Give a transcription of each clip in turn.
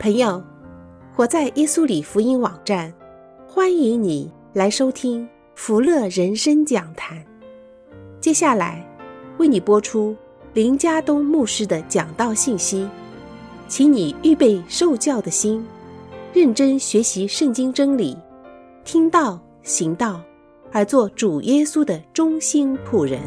朋友，活在耶稣里福音网站，欢迎你来收听福乐人生讲坛。接下来为你播出林家东牧师的讲道信息，请你预备受教的心，认真学习圣经真理，听道行道，而做主耶稣的忠心仆人。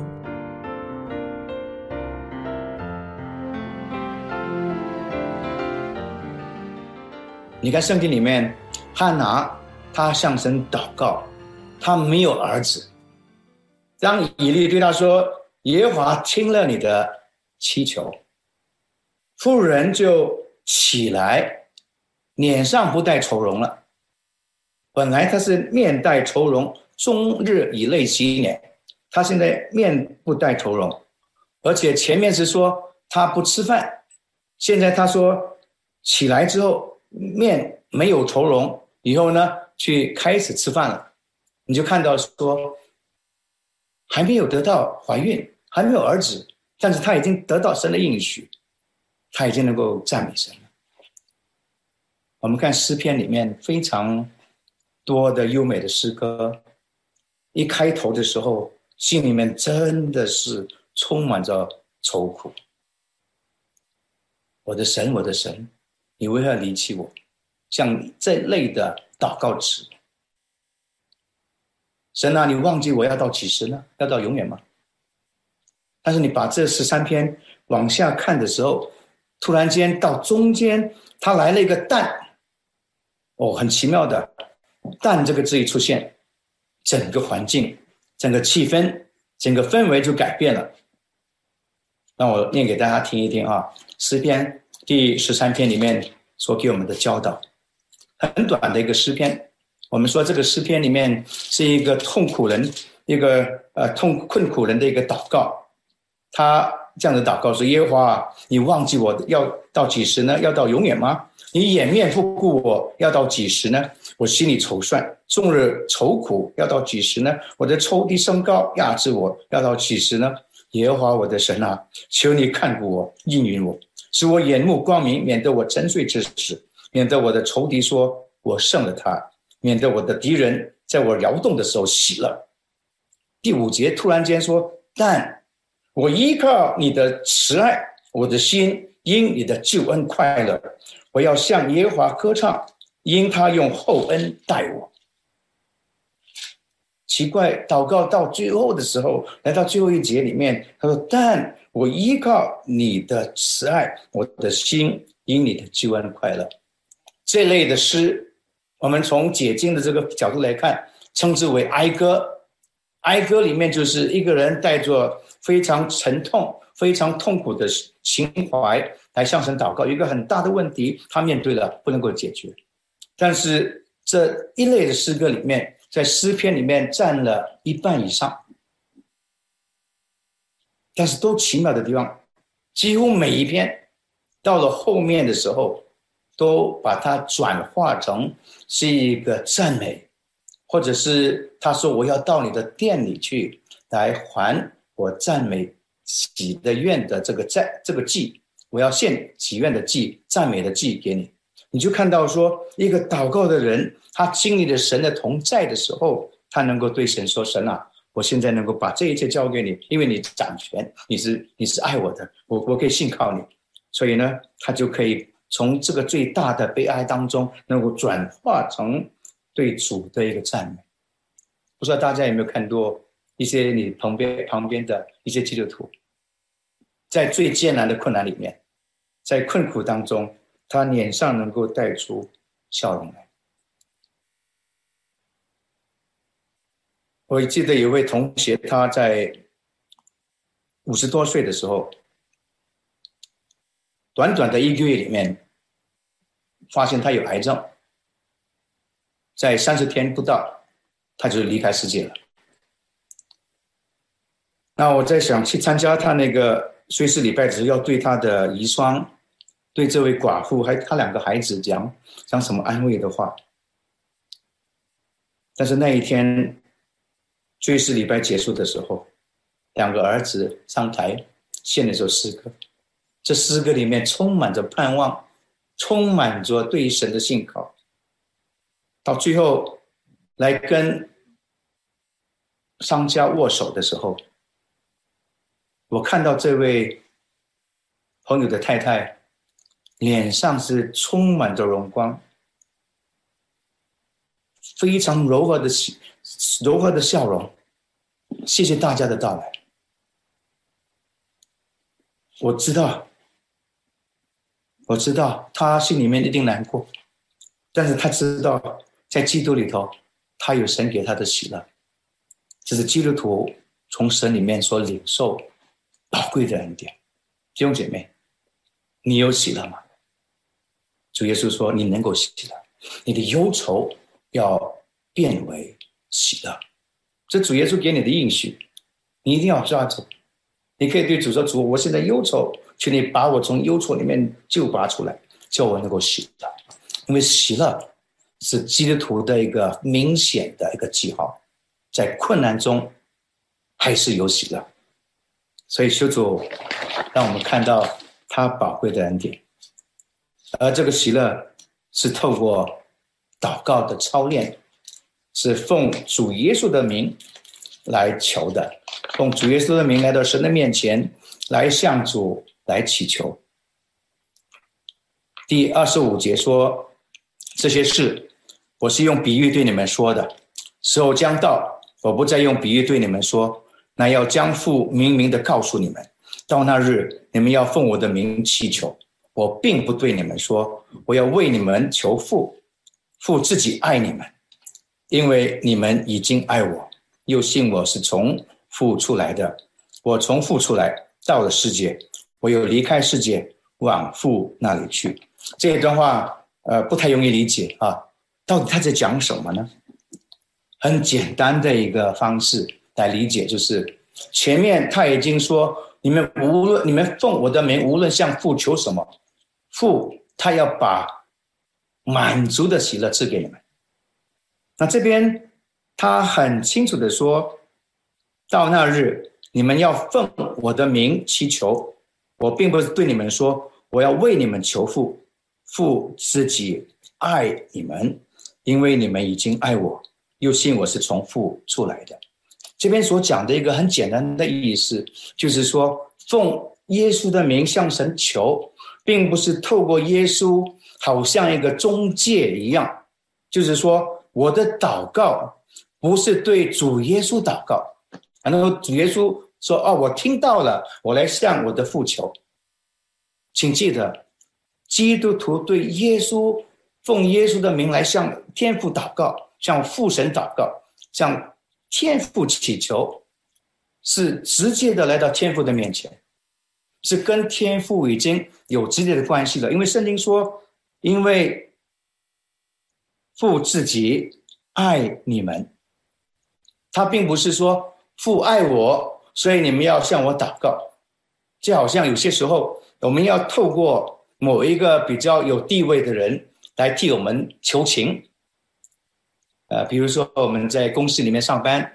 你看圣经里面，汉拿他向神祷告，他没有儿子。当以利对他说：“耶和华听了你的祈求。”妇人就起来，脸上不带愁容了。本来他是面带愁容，终日以泪洗脸，他现在面不带愁容，而且前面是说他不吃饭，现在他说起来之后面没有愁容，以后呢去开始吃饭了。你就看到说还没有得到怀孕，还没有儿子，但是他已经得到神的应许，他已经能够赞美神了。我们看诗篇里面非常多的优美的诗歌，一开头的时候心里面真的是充满着愁苦。我的神，我的神，你为何离弃我？像这类的祷告词。神啊，你忘记我要到几时呢？要到永远吗？但是你把这13篇往下看的时候，突然间到中间他来了一个但，很奇妙的但这个字一出现，整个环境，整个气氛，整个氛围就改变了。让我念给大家听一听啊，诗篇第13篇里面所给我们的教导，很短的一个诗篇。我们说这个诗篇里面是一个痛苦人，一个困苦人的一个祷告。他这样的祷告说：耶和华，你忘记我要到几时呢？要到永远吗？你掩面不顾我要到几时呢？我心里筹算，终日愁苦要到几时呢？我的仇敌升高压制我要到几时呢？耶和华我的神啊，求你看顾我，应允我，使我眼目光明，免得我沉睡之时，免得我的仇敌说我胜了他，免得我的敌人在我摇动的时候喜乐。第5节突然间说：但我依靠你的慈爱，我的心因你的救恩快乐，我要向耶和华歌唱，因他用厚恩待我。奇怪，祷告到最后的时候，来到最后一节里面，他说：但我依靠你的慈爱，我的心因你的救恩快乐。这类的诗，我们从解经的这个角度来看，称之为哀歌。哀歌里面就是一个人带着非常沉痛、非常痛苦的情怀来向神祷告，有一个很大的问题他面对了，不能够解决。但是这一类的诗歌里面，在诗篇里面占了一半以上，但是都奇妙的地方，几乎每一篇到了后面的时候都把它转化成是一个赞美，或者是他说我要到你的殿里去，来还我赞美喜的愿的这个祭，我要献喜愿的祭，赞美的祭给你。你就看到说，一个祷告的人，他经历了神的同在的时候，他能够对神说：神啊，我现在能够把这一切交给你，因为你掌权，你是爱我的，我可以信靠你。所以呢，他就可以从这个最大的悲哀当中，能够转化成对主的一个赞美。不知道大家有没有看过一些你旁边的一些基督徒，在最艰难的困难里面，在困苦当中，他脸上能够带出笑容来。我记得有位同学，他在50多岁的时候，短短的1个月里面发现他有癌症，在30天不到他就离开世界了。那我在想去参加他那个岁时礼拜，只是要对他的遗孀，对这位寡妇还他2个孩子讲什么安慰的话。但是那一天岁时礼拜结束的时候，2个儿子上台献了首诗歌，这诗歌里面充满着盼望， 充满着对于神的信靠，到最后来跟商家握手的时候，我看到这位朋友的太太脸上是充满着荣光，非常柔和的笑容。谢谢大家的到来。我知道他心里面一定难过，但是他知道在基督里头他有神给他的喜乐，这是基督徒从神里面所领受宝贵的恩典。弟兄姐妹，你有喜乐吗？主耶稣说你能够喜乐，你的忧愁要变为喜乐，这主耶稣给你的应许，你一定要抓住。你可以对主说，主，我现在忧愁，求你把我从忧愁里面救拔出来，叫我能够喜乐。因为喜乐是基督徒的一个明显的一个记号，在困难中还是有喜乐。所以求主让我们看到他宝贵的恩典，而这个喜乐是透过祷告的操练，是奉主耶稣的名来求的，奉主耶稣的名来到神的面前，来向主来祈求。第25节说，这些事我是用比喻对你们说的，时候将到，我不再用比喻对你们说，乃要将父明明的告诉你们。到那日，你们要奉我的名祈求，我并不对你们说，我要为你们求父，父自己爱你们，因为你们已经爱我，又信我是从父出来的。我从父出来，到了世界，我又离开世界，往父那里去。这一段话不太容易理解啊，到底他在讲什么呢？很简单的一个方式来理解，就是前面他已经说，你们奉我的名，无论向父求什么，父他要把满足的喜乐赐给你们。那这边他很清楚的说，到那日你们要奉我的名祈求，我并不是对你们说我要为你们求父，父自己爱你们，因为你们已经爱我，又信我是从父出来的。这边所讲的一个很简单的意思，就是说奉耶稣的名向神求，并不是透过耶稣好像一个中介一样，就是说我的祷告不是对主耶稣祷告，然后主耶稣说我听到了，我来向我的父求。请记得，基督徒对耶稣奉耶稣的名来向天父祷告，向父神祷告，向天父祈求，是直接的来到天父的面前，是跟天父已经有直接的关系了。因为圣经说，因为父自己爱你们，他并不是说父爱我，所以你们要向我祷告。就好像有些时候我们要透过某一个比较有地位的人来替我们求情，比如说我们在公司里面上班，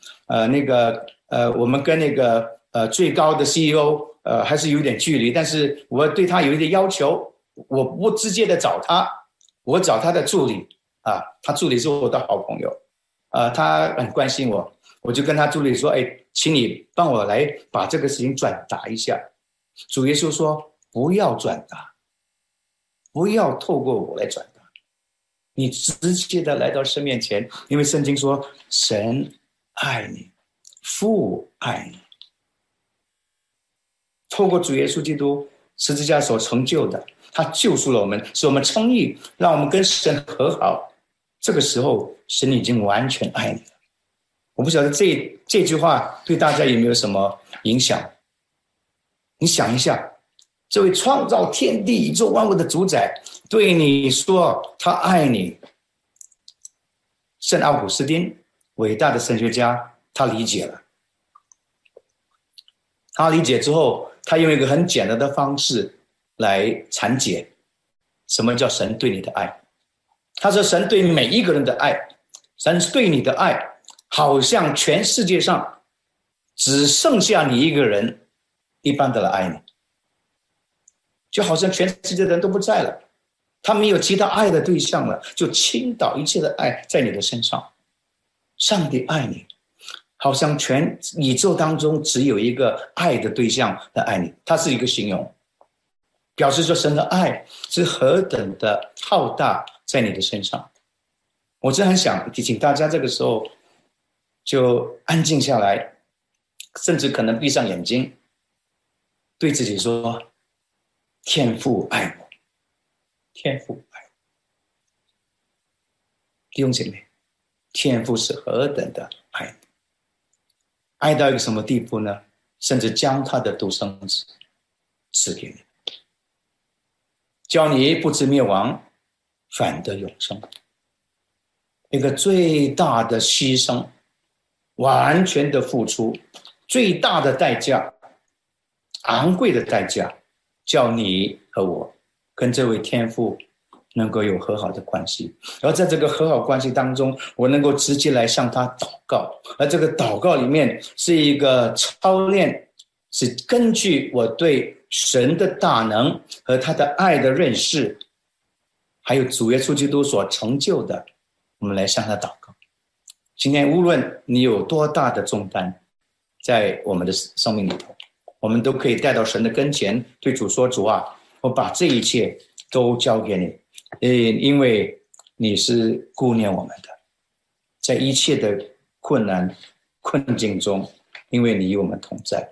我们跟那个最高的 CEO 还是有点距离，但是我对他有一点要求，我不直接的找他，我找他的助理他助理是我的好朋友，他很关心我，我就跟他助理说，请你帮我来把这个事情转达一下。主耶稣说，不要转达，不要透过我来转达，你直接的来到神面前，因为圣经说神爱你，父爱你。透过主耶稣基督十字架所成就的，他救赎了我们，使我们称义，让我们跟神和好。这个时候神已经完全爱你了。我不晓得这句话对大家有没有什么影响。你想一下，这位创造天地宇宙万物的主宰对你说他爱你。圣奥古斯丁，伟大的神学家，他理解了。他理解之后，他用一个很简单的方式来阐解什么叫神对你的爱。他说神对每一个人的爱，神对你的爱好像全世界上只剩下你一个人一般的来爱你，就好像全世界的人都不在了， 他没有其他爱的对象了，就倾倒一切的爱在你的身上。上帝爱你，好像全宇宙当中只有一个爱的对象来爱你，它是一个形容，表示说神的爱是何等的浩大在你的身上。我真很想提醒大家，这个时候就安静下来，甚至可能闭上眼睛，对自己说：天父爱我，天父爱我。弟兄姐妹，天父是何等的爱你，爱到一个什么地步呢？甚至将他的独生子赐给你，叫你不至灭亡，反得永生。一个最大的牺牲，完全的付出，最大的代价，昂贵的代价，叫你和我跟这位天父能够有和好的关系。而在这个和好关系当中，我能够直接来向他祷告，而这个祷告里面是一个操练，是根据我对神的大能和他的爱的认识，还有主耶稣基督所成就的，我们来向他祷告。今天无论你有多大的重担在我们的生命里头，我们都可以带到神的跟前，对主说：主啊，我把这一切都交给你，因为你是顾念我们的，在一切的困难困境中，因为你与我们同在。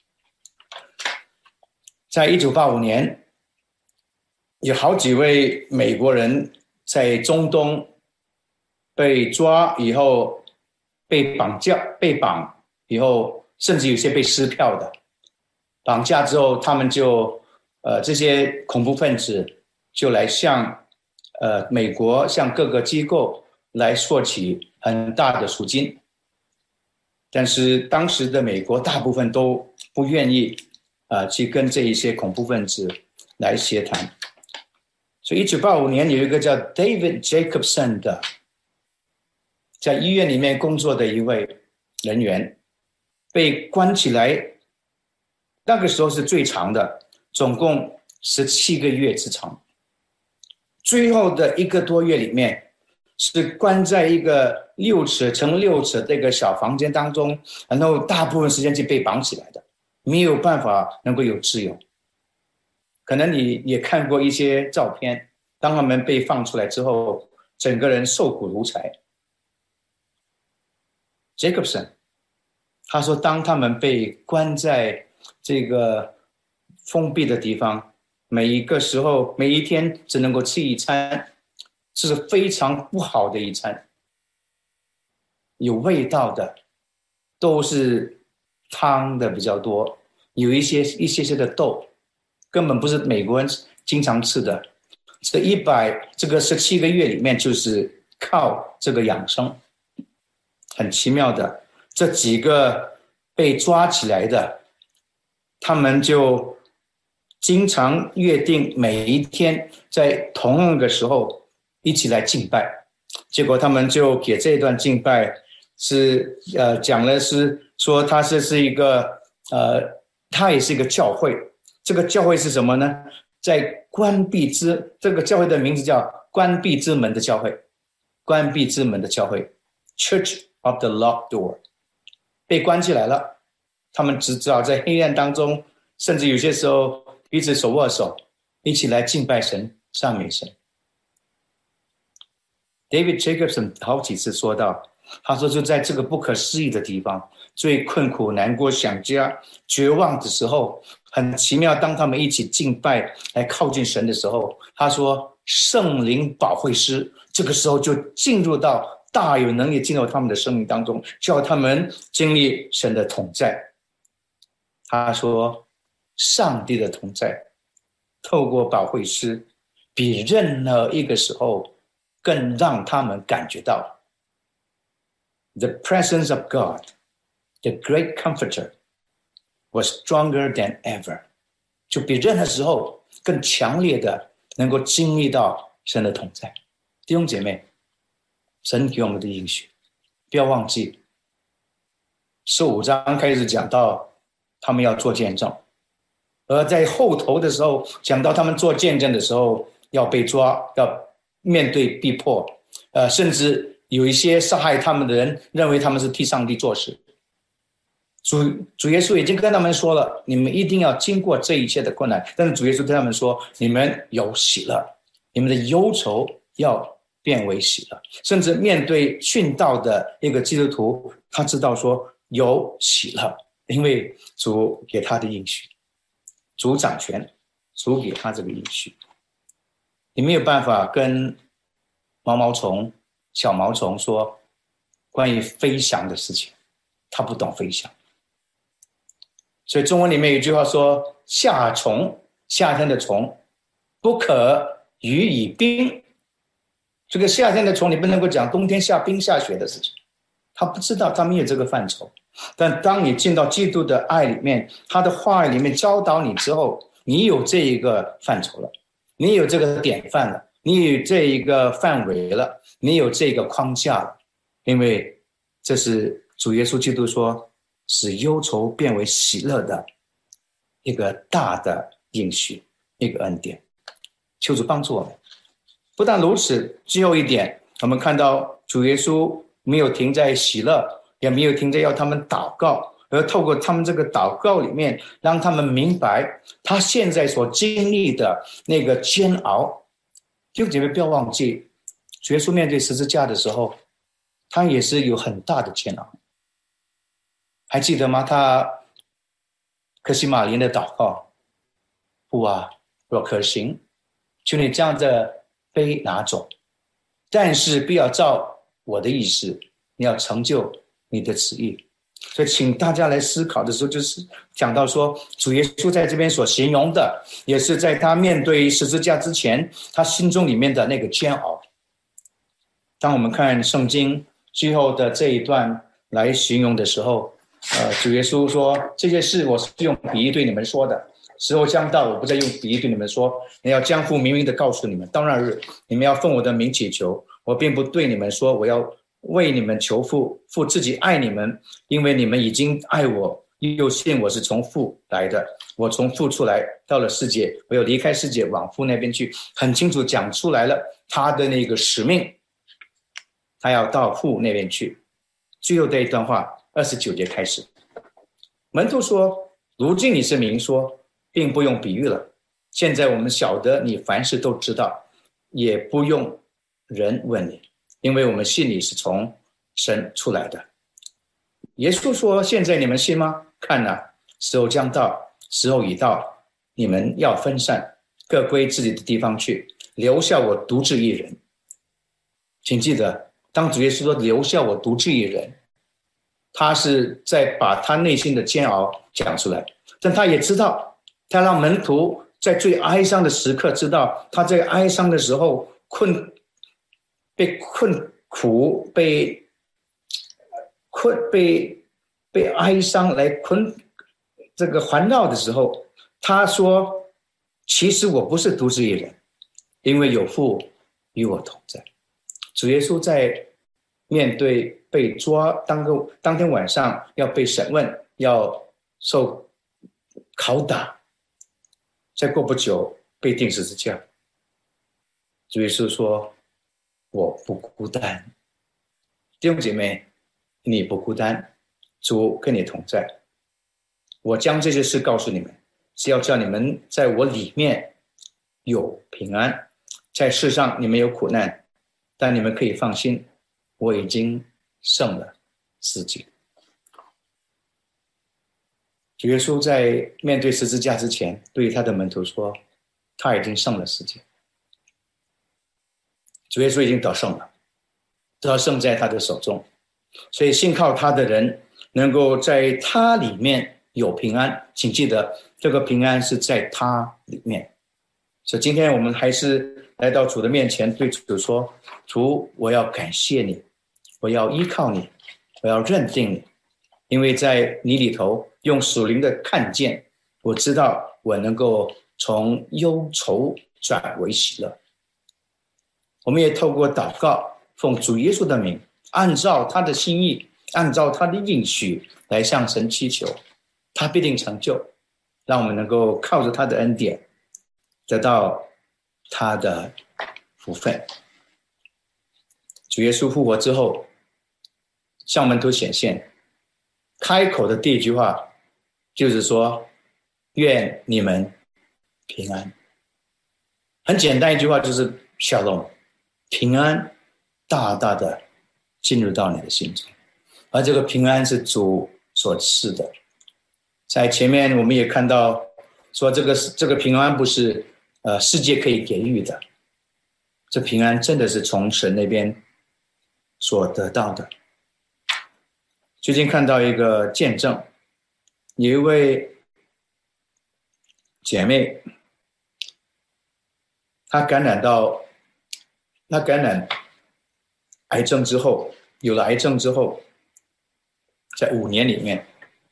在1985年，有好几位美国人在中东被抓以后，被绑以后，甚至有些被撕票的。绑架之后，他们就这些恐怖分子就来向美国向各个机构来索取很大的赎金，但是当时的美国大部分都不愿意去跟这一些恐怖分子来协谈。所以1985年有一个叫 David Jacobson 的在医院里面工作的一位人员被关起来，那个时候是最长的，总共17个月之长。最后的1个多月里面是关在一个6尺乘6尺这个小房间当中，然后大部分时间是被绑起来的，没有办法能够有自由。可能你也看过一些照片，当他们被放出来之后，整个人瘦骨如柴。Jacobson 他说，当他们被关在这个封闭的地方，每一个时候每一天只能够吃一餐，是非常不好的一餐，有味道的，都是汤的比较多，有一些的豆，根本不是美国人经常吃的。这个17个月里面就是靠这个养生。很奇妙的，这几个被抓起来的，他们就经常约定每一天在同样的时候一起来敬拜。结果他们就给这段敬拜是讲的是说它是一个它也是一个教会。这个教会是什么呢？在这个教会的名字叫关闭之门的教会，关闭之门的教会 Church of the Locked Door。 被关起来了，他们只好在黑暗当中，甚至有些时候彼此手握手，一起来敬拜神，赞美神。 David Jacobson 好几次说到，他说就在这个不可思议的地方，最困苦难过想家绝望的时候，很奇妙，当他们一起敬拜来靠近神的时候，他说圣灵保惠师这个时候就进入到大有能力进入他们的生命当中，叫他们经历神的同在。他说上帝的同在透过保惠师比任何一个时候更让他们感觉到 The presence of God, the great comforter, was stronger than ever， 就比任何时候更强烈的能够经历到神的同在。弟兄姐妹，神给我们的应许不要忘记，15章开始讲到他们要做见证，而在后头的时候讲到他们做见证的时候， 要被抓，要面对逼迫，甚至有一些杀害他们的人认为他们是替上帝做事。主耶稣已经跟他们说了，你们一定要经过这一切的困难，但是主耶稣对他们说，你们有喜乐，你们的忧愁要变为喜乐。甚至面对殉道的一个基督徒，他知道说有喜乐，因为主给他的应许，主掌权，主给他这个应许。你没有办法跟毛毛虫、小毛虫说关于飞翔的事情，他不懂飞翔。所以中文里面有一句话说，夏虫，夏天的虫，不可语以冰。这个夏天的虫你不能够讲冬天下冰下雪的事情，他不知道，他没有这个范畴。但当你进到基督的爱里面，他的话语里面教导你之后，你有这一个范畴了，你有这个典范了，你有这一个范围了，你有这个框架了。因为这是主耶稣基督说使忧愁变为喜乐的一个大的应许，一个恩典。求主帮助我们。不但如此，最后一点，我们看到主耶稣没有停在喜乐，也没有停在要他们祷告，而透过他们这个祷告里面，让他们明白他现在所经历的那个煎熬。弟兄姐妹，不要忘记，主耶稣面对十字架的时候，他也是有很大的煎熬。还记得吗？他客西马尼的祷告，父啊，若可行，求你将这杯拿走，但是不要照我的意思，你要成就你的旨意。所以请大家来思考的时候，就是讲到说，主耶稣在这边所形容的，也是在他面对十字架之前，他心中里面的那个煎熬。当我们看圣经最后的这一段来形容的时候，主耶稣说，这些事我是用比喻对你们说的，时候将到，我不再用比喻对你们说，你要将父明明的告诉你们。当那日，你们要奉我的名祈求，我并不对你们说我要为你们求父，父自己爱你们，因为你们已经爱我，又信我是从父来的，我从父出来到了世界，我要离开世界往父那边去。很清楚讲出来了他的那个使命，他要到父那边去。最后的一段话29节开始，门徒说，如今你是明说，并不用比喻了，现在我们晓得你凡事都知道，也不用人问你，因为我们信你是从神出来的。耶稣说，现在你们信吗？看哪，时候将到，时候已到，你们要分散，各归自己的地方去，留下我独自一人。请记得，当主耶稣说留下我独自一人，他是在把他内心的煎熬讲出来，但他也知道，他让门徒在最哀伤的时刻知道，他在哀伤的时候被困苦，被哀伤来困这个环绕的时候，他说，其实我不是独自一人，因为有父与我同在。主耶稣在面对被抓，当天晚上要被审问，要受拷打，再过不久被钉十字架。主耶稣说，我不孤单。弟兄姐妹，你不孤单，主跟你同在。我将这些事告诉你们，是要叫你们在我里面有平安。在世上你们有苦难，但你们可以放心，我已经胜了世界。主耶稣在面对十字架之前，对他的门徒说，他已经胜了世界。主耶稣已经得胜了，得胜在他的手中，所以信靠他的人能够在他里面有平安。请记得，这个平安是在他里面。所以今天我们还是来到主的面前，对主说，主，我要感谢你，我要依靠你，我要认定你，因为在你里头用属灵的看见，我知道我能够从忧愁转为喜乐。我们也透过祷告，奉主耶稣的名，按照他的心意，按照他的应许来向神祈求，他必定成就，让我们能够靠着他的恩典得到他的福分。主耶稣复活之后向门徒显现，开口的第一句话就是说，愿你们平安。很简单一句话，就是 Shalom， 平安大大的进入到你的心中，而这个平安是主所赐的。在前面我们也看到说，这个平安不是世界可以给予的，这平安真的是从神那边所得到的。最近看到一个见证，有一位姐妹，她感染癌症之后，有了癌症之后，在5年里面，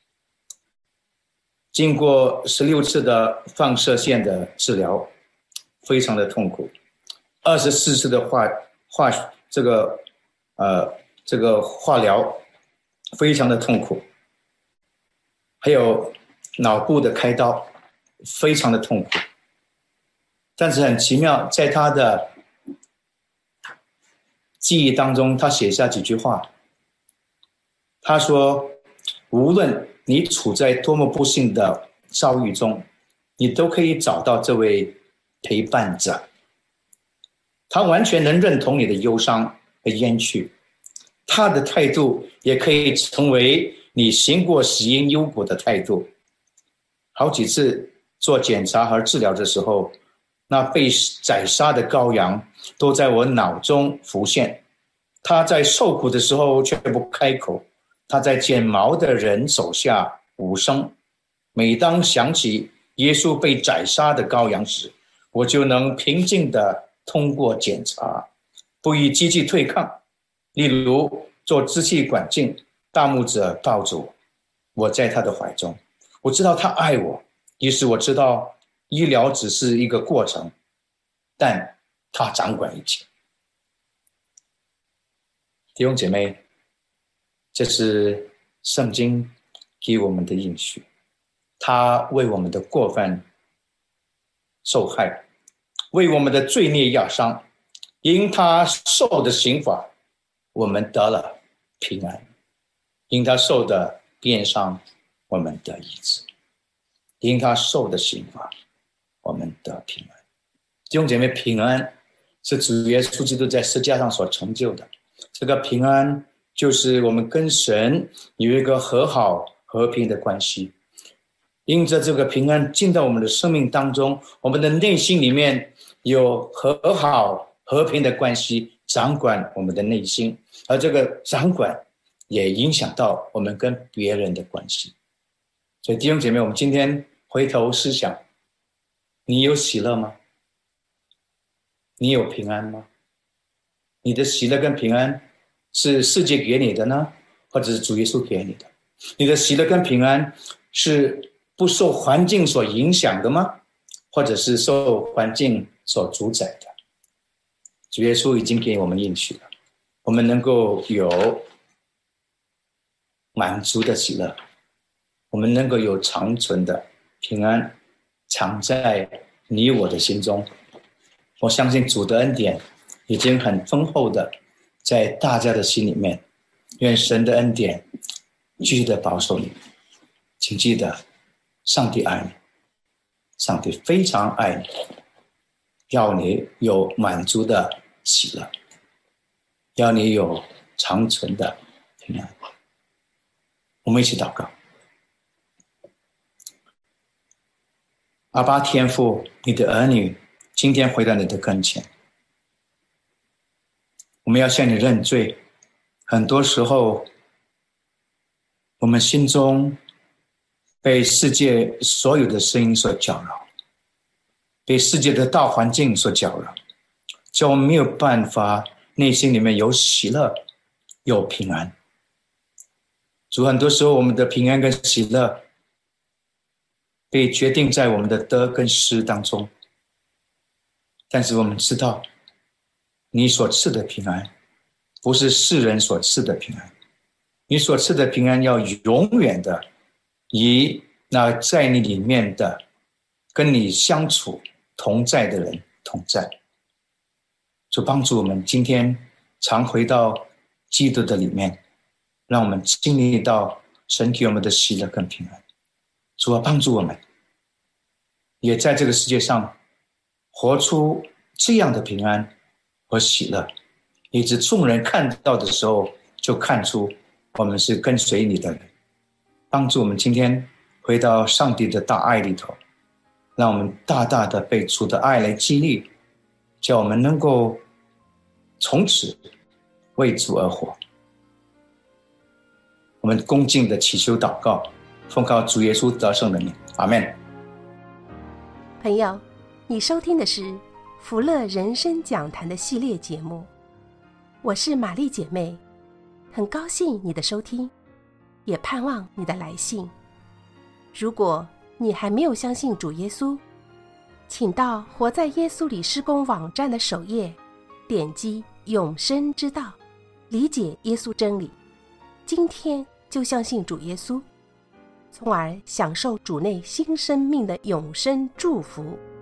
经过16次的放射线的治疗，非常的痛苦，24次的化疗，非常的痛苦，还有脑部的开刀，非常的痛苦。但是很奇妙，在他的记忆当中，他写下几句话。他说，无论你处在多么不幸的遭遇中，你都可以找到这位陪伴者，他完全能认同你的忧伤和冤屈，他的态度也可以成为你行过死因幽谷的态度。好几次做检查和治疗的时候，那被宰杀的羔羊都在我脑中浮现，他在受苦的时候却不开口，他在剪毛的人手下无声。每当想起耶稣被宰杀的羔羊时，我就能平静地通过检查，不与机器对抗。例如做支气管镜，大牧者抱着我，我在他的怀中，我知道他爱我，于是我知道医疗只是一个过程，但他掌管一切。弟兄姐妹，这是圣经给我们的应许，他为我们的过犯受害，为我们的罪孽压伤，因他受的刑罚，我们得了平安；因他受的鞭伤，我们得医治；因他受的刑罚，我们得平安。弟兄姐妹，平安是主耶稣基督在十字架上所成就的。这个平安就是我们跟神有一个和好和平的关系。因着这个平安进到我们的生命当中，我们的内心里面有和好和平的关系掌管我们的内心，而这个掌管也影响到我们跟别人的关系。所以弟兄姐妹，我们今天回头思想，你有喜乐吗？你有平安吗？你的喜乐跟平安是世界给你的呢，或者是主耶稣给你的？你的喜乐跟平安是不受环境所影响的吗？或者是受环境所主宰的？主耶稣已经给我们应许了，我们能够有满足的喜乐，我们能够有长存的平安藏在你我的心中。我相信主的恩典已经很丰厚的在大家的心里面，愿神的恩典继续的保守你。请记得，上帝爱你，上帝非常爱你，要你有满足的喜乐，要你有长存的平安。我们一起祷告。阿爸天父，你的儿女今天回到你的跟前，我们要向你认罪。很多时候我们心中被世界所有的声音所搅扰，被世界的大环境所搅扰，叫我们没有办法内心里面有喜乐有平安。主，很多时候我们的平安跟喜乐被决定在我们的得跟失当中，但是我们知道你所赐的平安不是世人所赐的平安，你所赐的平安要永远的以那在你里面的跟你相处同在的人同在。主帮助我们今天常回到基督的里面，让我们经历到神给我们的喜乐跟平安。主啊，帮助我们也在这个世界上活出这样的平安和喜乐，以致众人看到的时候就看出我们是跟随你的人。帮助我们今天回到上帝的大爱里头，让我们大大的被主的爱来激励，叫我们能够从此为主而活。我们恭敬的祈求祷告，奉靠主耶稣得胜的名，阿们。 朋友，你收听的是福乐人生讲坛的系列节目，我是玛丽姐妹，很高兴你的收听，也盼望你的来信。如果你还没有相信主耶稣，请到活在耶稣里事工网站的首页，点击永生之道，理解耶稣真理，今天就相信主耶稣，从而享受主内新生命的永生祝福。